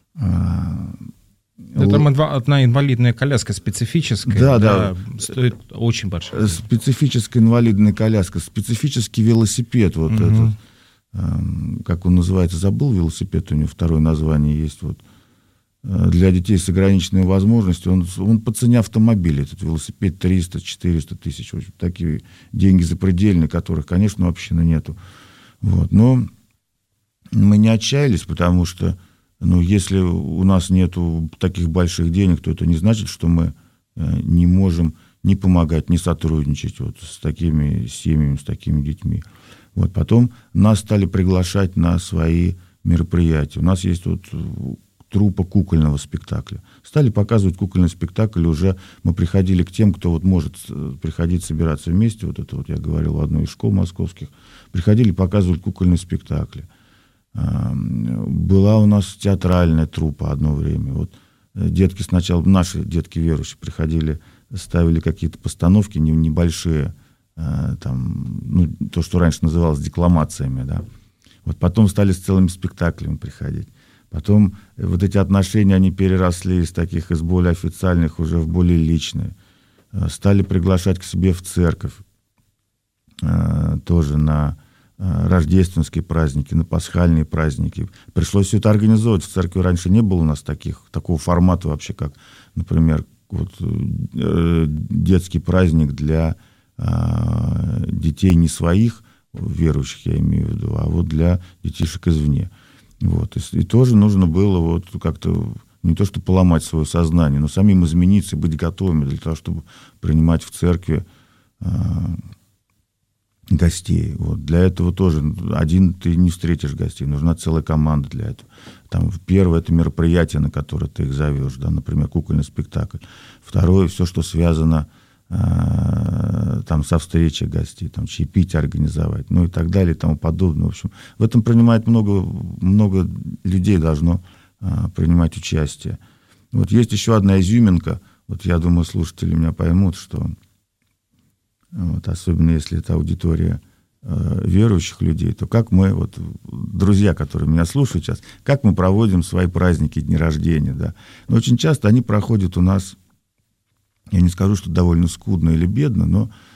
Это там одна инвалидная коляска специфическая, да, да, да. стоит очень большая. Специфическая инвалидная коляска, специфический велосипед, вот угу. этот, как он называется, забыл велосипед, у него второе название есть, вот, для детей с ограниченными возможностями, он, он по цене автомобиля, этот велосипед триста-четыреста тысяч, вот, такие деньги запредельные, которых, конечно, вообще нету. Вот. Но мы не отчаялись, потому что, ну, если у нас нету таких больших денег, то это не значит, что мы не можем ни помогать, ни сотрудничать вот с такими семьями, с такими детьми. Вот. Потом нас стали приглашать на свои мероприятия. У нас есть вот труппа кукольного спектакля. Стали показывать кукольный спектакль уже. Мы приходили к тем, кто вот может приходить, собираться вместе. Вот это вот я говорил в одной из школ московских. Приходили показывать кукольные спектакли. Была у нас театральная труппа одно время. Вот детки сначала, наши детки верующие, приходили, ставили какие-то постановки небольшие, там, ну, то, что раньше называлось декламациями, да. Вот потом стали с целыми спектаклями приходить. Потом вот эти отношения, они переросли из таких, из более официальных уже в более личные. Стали приглашать к себе в церковь, тоже на рождественские праздники, на пасхальные праздники. Пришлось все это организовывать. В церкви раньше не было у нас таких, такого формата вообще, как, например, вот, детский праздник для детей не своих, верующих, я имею в виду, а вот для детишек извне. Вот. И, и тоже нужно было вот как-то не то что поломать свое сознание, но самим измениться и быть готовыми для того, чтобы принимать в церкви э, гостей. Вот. Для этого тоже один ты не встретишь гостей, нужна целая команда для этого. Там, первое — это мероприятие, на которое ты их зовешь, да, например, кукольный спектакль. Второе — все, что связано там со встречей гостей, там чаепитие организовать, ну и так далее и тому подобное. В общем, в этом принимает много, много людей должно а, принимать участие. Вот есть еще одна изюминка, вот я думаю, слушатели меня поймут, что вот, особенно если это аудитория э, верующих людей, то как мы, вот друзья, которые меня слушают сейчас, как мы проводим свои праздники, дни рождения, да. Но очень часто они проходят у нас, я не скажу, что довольно скудно или бедно, но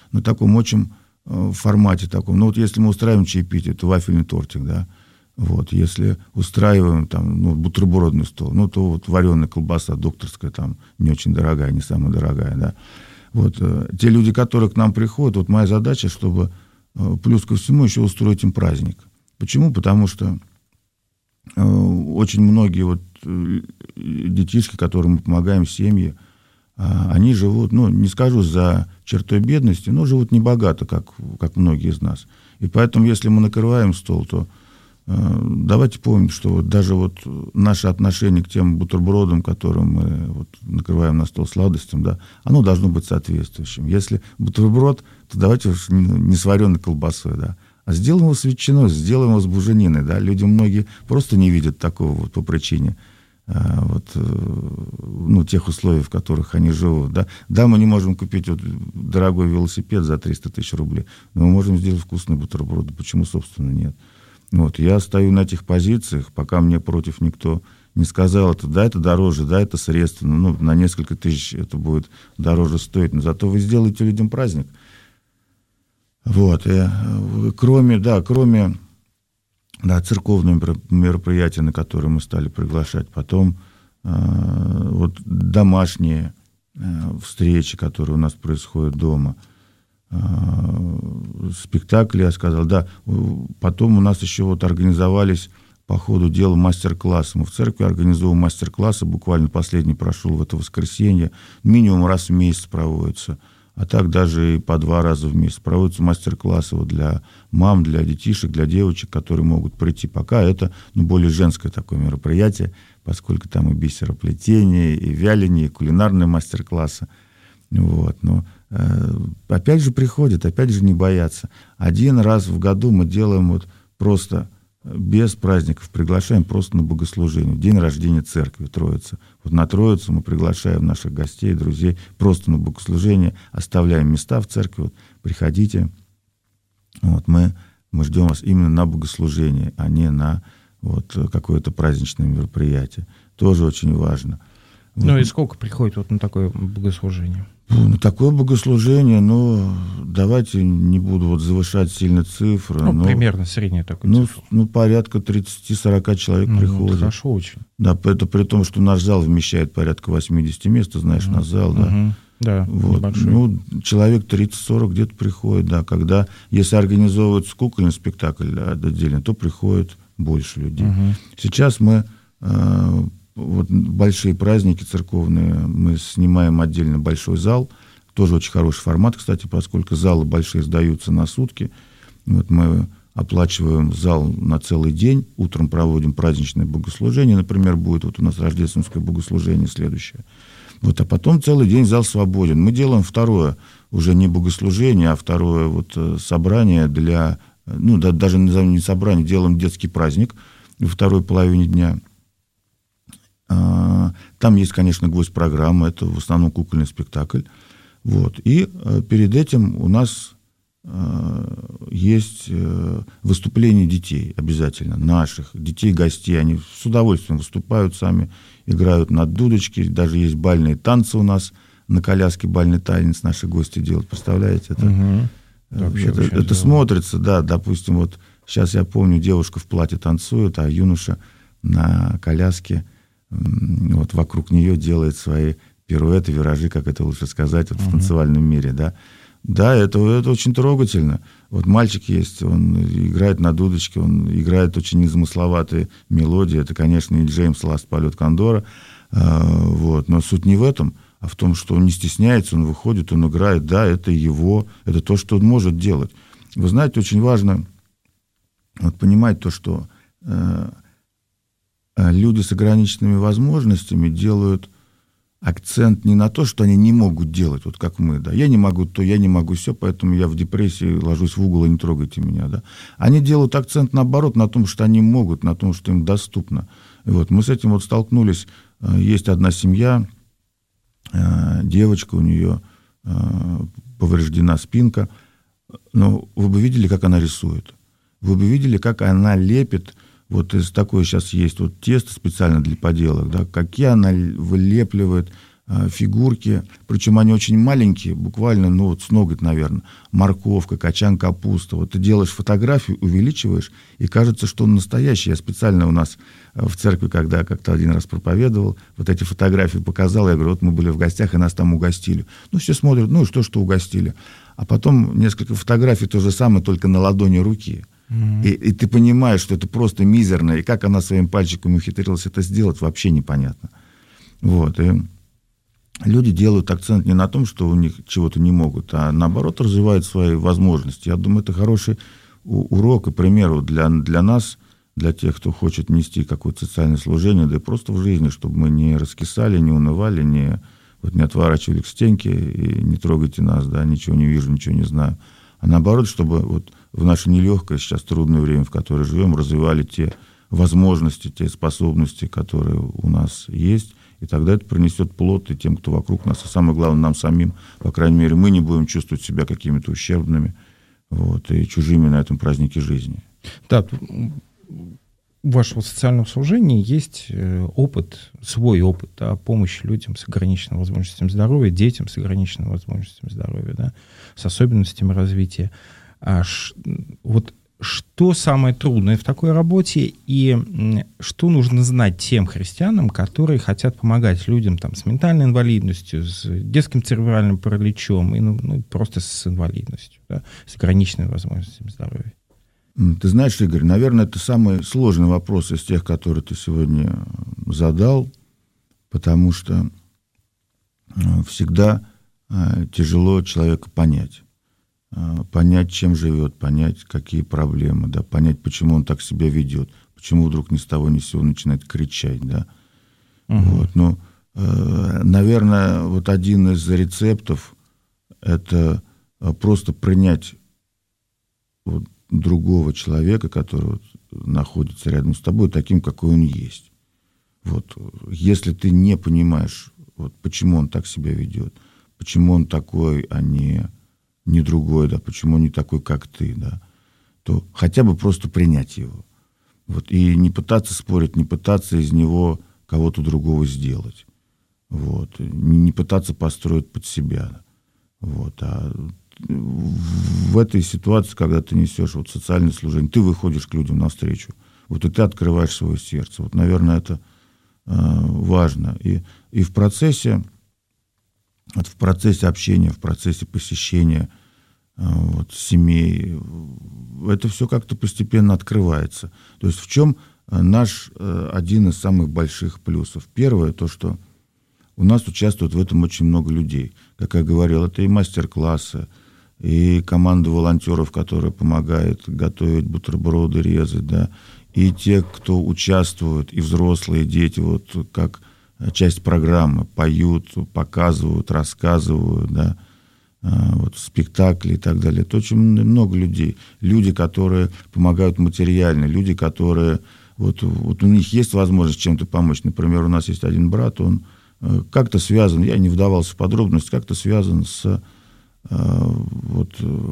на таком очень э, формате таком. Ну, вот если мы устраиваем чаепитие, то вафельный тортик, да. Вот, если устраиваем там, ну, бутербродный стол, ну, то вот вареная колбаса докторская, там, не очень дорогая, не самая дорогая, да. Вот, э, те люди, которые к нам приходят, вот моя задача, чтобы э, плюс ко всему еще устроить им праздник. Почему? Потому что э, очень многие вот э, детишки, которым мы помогаем, семьи, э, они живут, ну, не скажу за чертой бедности, но живут небогато, как, как многие из нас. И поэтому, если мы накрываем стол, то давайте помним, что вот даже вот наше отношение к тем бутербродам, которым мы вот накрываем на стол сладостям, да, оно должно быть соответствующим. Если бутерброд, то давайте уж не с вареной колбасой, да, а сделаем его с ветчиной, сделаем его с бужениной, да. Люди многие просто не видят такого вот по причине а, вот, ну, тех условий, в которых они живут, да. Да, мы не можем купить вот дорогой велосипед за триста тысяч рублей, но мы можем сделать вкусные бутерброды. Почему, собственно, нет? Вот, я стою на этих позициях, пока мне против никто не сказал, это, да, это дороже, да, это средственно, ну, на несколько тысяч это будет дороже стоить, но зато вы сделаете людям праздник. Вот, и, кроме, да, кроме, да, церковного мероприятия, на которые мы стали приглашать, потом э, вот домашние э, встречи, которые у нас происходят дома, спектакли, я сказал, да. Потом у нас еще вот организовались по ходу дела мастер-классы. Мы в церкви организовываем мастер-классы, буквально последний прошел в это воскресенье. Минимум раз в месяц проводится, а так даже и по два раза в месяц. Проводятся мастер-классы вот для мам, для детишек, для девочек, которые могут прийти. Пока это, ну, более женское такое мероприятие, поскольку там и бисероплетение, и вяление, и кулинарные мастер-классы. Вот, но опять же приходят, опять же не боятся. Один раз в году мы делаем вот просто без праздников, приглашаем просто на богослужение. День рождения церкви, Троицы. Вот на Троицу мы приглашаем наших гостей, друзей просто на богослужение, оставляем места в церкви. Вот, приходите. Вот, мы, мы ждем вас именно на богослужение, а не на вот, какое-то праздничное мероприятие. Тоже очень важно. Ну вот. И сколько приходит вот на такое богослужение? Ну, такое богослужение, ну, давайте не буду вот завышать сильно цифры. Ну, но, примерно средняя такая ну, цифра. Ну, порядка тридцать-сорок человек ну, приходит. Хорошо очень. Да, это при том, что наш зал вмещает порядка восемьдесят мест, ты знаешь, uh-huh. наш зал, да. Uh-huh. Да, вот. небольшой. Ну, человек тридцать-сорок где-то приходит, да. Когда, если организовывают кукольный спектакль отдельно, то приходит больше людей. Uh-huh. Сейчас мы... Э, Вот большие праздники церковные, мы снимаем отдельно большой зал, тоже очень хороший формат, кстати, поскольку залы большие сдаются на сутки. Вот мы оплачиваем зал на целый день, утром проводим праздничное богослужение, например, будет вот у нас рождественское богослужение следующее. Вот, а потом целый день зал свободен. Мы делаем второе, уже не богослужение, а второе вот собрание для, ну, да, даже не собрание, делаем детский праздник во второй половине дня. Там есть, конечно, гвоздь программы, это в основном кукольный спектакль. Вот. И перед этим у нас есть выступления детей обязательно, наших, детей-гостей. Они с удовольствием выступают сами, играют на дудочке, даже есть бальные танцы у нас, на коляске бальный танец наши гости делают, представляете? Это, угу. Вообще, это, это смотрится, да, допустим, вот сейчас я помню, девушка в платье танцует, а юноша на коляске вот вокруг нее делает свои пируэты, виражи, как это лучше сказать, вот uh-huh. в танцевальном мире, да. Да, это, это очень трогательно. Вот мальчик есть, он играет на дудочке, он играет очень незамысловатые мелодии. Это, конечно, и Джеймс Ласт, полет Кондора. А, вот. Но суть не в этом, а в том, что он не стесняется, он выходит, он играет. Да, это его, это то, что он может делать. Вы знаете, очень важно вот, понимать то, что э, люди с ограниченными возможностями делают акцент не на то, что они не могут делать, вот как мы, да. Я не могу то, я не могу все, поэтому я в депрессии ложусь в угол и не трогайте меня, да. Они делают акцент, наоборот, на том, что они могут, на том, что им доступно. И вот мы с этим вот столкнулись. Есть одна семья, девочка, у нее повреждена спинка, но вы бы видели, как она рисует. Вы бы видели, как она лепит. Вот из такой сейчас есть вот тесто специально для поделок, да, какие она вылепливает фигурки, причем они очень маленькие, буквально, ну, вот с ноготь, наверное, морковка, качан капуста. Вот ты делаешь фотографию, увеличиваешь, и кажется, что он настоящий. Я специально у нас в церкви, когда как-то один раз проповедовал, вот эти фотографии показал, я говорю, вот мы были в гостях, и нас там угостили. Ну, все смотрят, ну, и что, что угостили. А потом несколько фотографий, то же самое, только на ладони руки. Mm-hmm. И, и ты понимаешь, что это просто мизерно, и как она своим пальчиком ухитрилась это сделать, вообще непонятно. Вот, и люди делают акцент не на том, что у них чего-то не могут, а наоборот развивают свои возможности. Я думаю, это хороший урок и пример для, для нас, для тех, кто хочет нести какое-то социальное служение, да и просто в жизни, чтобы мы не раскисали, не унывали, не, вот, не отворачивали к стенке и не трогайте нас, да, ничего не вижу, ничего не знаю. А наоборот, чтобы вот в наше нелегкое, сейчас трудное время, в которое живем, развивали те возможности, те способности, которые у нас есть. И тогда это принесет плод и тем, кто вокруг нас. И самое главное, нам самим, по крайней мере, мы не будем чувствовать себя какими-то ущербными, вот, и чужими на этом празднике жизни. Да, у вашего социального служения есть опыт, свой опыт, да, помощи людям с ограниченными возможностями здоровья, детям с ограниченными возможностями здоровья, да, с особенностями развития. А ш, вот что самое трудное в такой работе и что нужно знать тем христианам, которые хотят помогать людям там, с ментальной инвалидностью, с детским церебральным параличом и ну, ну, просто с инвалидностью, да, с ограниченными возможностями здоровья? Ты знаешь, Игорь, наверное, это самый сложный вопрос из тех, которые ты сегодня задал, потому что всегда тяжело человека понять. Понять, чем живет, понять, какие проблемы, да, понять, почему он так себя ведет, почему вдруг ни с того ни с сего начинает кричать, да. Угу. Вот, ну, э, наверное, вот один из рецептов – это просто принять вот другого человека, который вот находится рядом с тобой, таким, какой он есть. Вот, если ты не понимаешь, вот, почему он так себя ведет, почему он такой, а не... не другой, да, почему не такой, как ты, да, то хотя бы просто принять его. Вот, и не пытаться спорить, не пытаться из него кого-то другого сделать. Вот, не, не пытаться построить под себя. Вот, а в этой ситуации, когда ты несешь вот социальное служение, ты выходишь к людям навстречу, вот, и ты открываешь свое сердце. Вот, наверное, это э, важно. И, и в процессе Вот в процессе общения, в процессе посещения вот, семей, это все как-то постепенно открывается. То есть в чем наш один из самых больших плюсов? Первое, то, что у нас участвует в этом очень много людей. Как я говорил, это и мастер-классы, и команда волонтеров, которая помогает готовить бутерброды, резать, да, и те, кто участвует, и взрослые, и дети, вот как... часть программы, поют, показывают, рассказывают, да, вот, спектакли и так далее. Это очень много людей. Люди, которые помогают материально, люди, которые... Вот, вот у них есть возможность чем-то помочь. Например, у нас есть один брат, он как-то связан, я не вдавался в подробности, как-то связан с... Вот,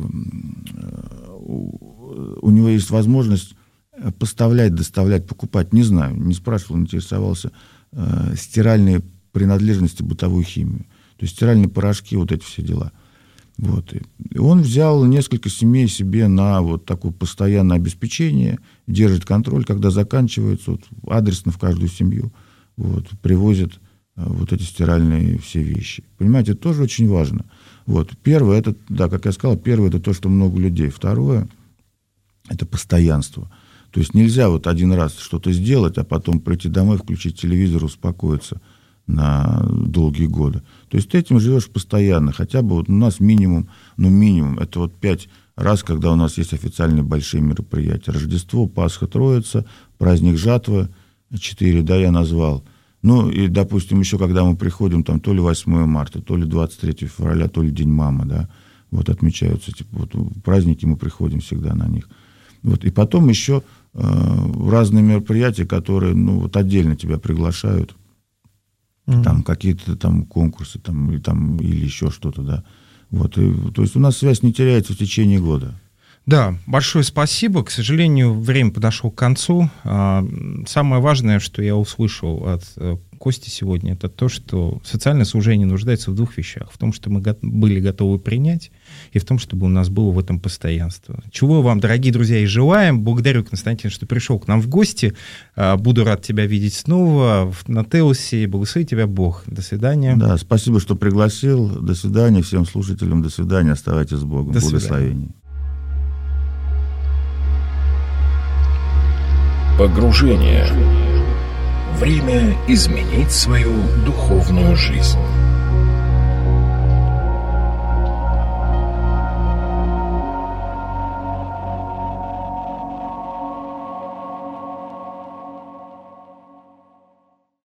у него есть возможность поставлять, доставлять, покупать. Не знаю, не спрашивал, интересовался... стиральные принадлежности, бытовую химию. То есть стиральные порошки, вот эти все дела. Вот. И он взял несколько семей себе на вот такое постоянное обеспечение, держит контроль, когда заканчивается, вот, адресно в каждую семью вот, привозит вот эти стиральные все вещи. Понимаете, это тоже очень важно. Вот. Первое, это, да, как я сказал, первое, это то, что много людей. Второе, это постоянство. То есть нельзя вот один раз что-то сделать, а потом прийти домой, включить телевизор, успокоиться на долгие годы. То есть ты этим живешь постоянно. Хотя бы вот у нас минимум, ну минимум, это вот пять раз, когда у нас есть официальные большие мероприятия. Рождество, Пасха, Троица, праздник жатвы, четыре, да, я назвал. Ну и, допустим, еще когда мы приходим, там то ли восьмое марта, то ли двадцать третьего февраля, то ли День мамы, да, вот отмечаются эти вот праздники, мы приходим всегда на них. Вот, и потом еще э, разные мероприятия, которые, ну, вот отдельно тебя приглашают, mm-hmm. там какие-то там конкурсы, там, или, там, или еще что-то, да. Вот, и, то есть у нас связь не теряется в течение года. Да, большое спасибо. К сожалению, время подошло к концу. Самое важное, что я услышал от Кости сегодня, это то, что социальное служение нуждается в двух вещах. В том, что мы го- были готовы принять, и в том, чтобы у нас было в этом постоянство. Чего вам, дорогие друзья, и желаем. Благодарю, Константин, что пришел к нам в гости. Буду рад тебя видеть снова на Теосе. Благослови тебя Бог. До свидания. Да, спасибо, что пригласил. До свидания всем слушателям. До свидания. Оставайтесь с Богом. До Благословений. Погружение. Время изменить свою духовную жизнь.